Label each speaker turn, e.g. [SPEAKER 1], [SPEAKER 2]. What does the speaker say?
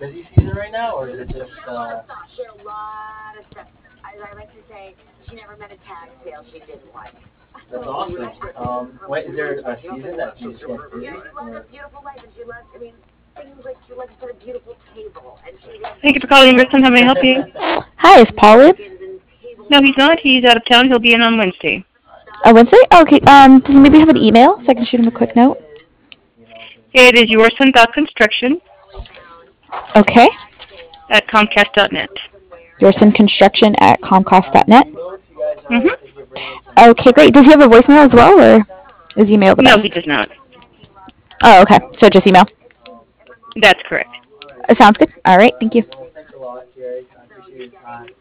[SPEAKER 1] busy season right now, or is it just?
[SPEAKER 2] She had a lot of stuff. As I like to say, she never met a tag sale she didn't like.
[SPEAKER 1] That's awesome. Wait, is there a season that she just gets busy?
[SPEAKER 2] Yeah, she loves her beautiful life, and she loves. I mean, things like she loves to set a beautiful table, and she loves
[SPEAKER 3] Thank you for calling Grissom. How may I help you?
[SPEAKER 4] Hi, is Paul in?
[SPEAKER 3] No, he's not. He's out of town. He'll be in on Wednesday.
[SPEAKER 4] Oh, Wednesday? Oh, okay. Does he maybe have an email so I can shoot him a quick note?
[SPEAKER 3] It is yourson.construction
[SPEAKER 4] Okay.
[SPEAKER 3] at comcast.net.
[SPEAKER 4] Yourson construction at comcast.net.
[SPEAKER 3] Mm-hmm.
[SPEAKER 4] Okay, great. Does he have a voicemail as well, or is email the
[SPEAKER 3] No, he
[SPEAKER 4] best?
[SPEAKER 3] does not.
[SPEAKER 4] Oh, okay. So just email.
[SPEAKER 3] That's correct.
[SPEAKER 4] Sounds good. All right. Thank you.
[SPEAKER 1] Thanks a lot, Jerry. I appreciate your time.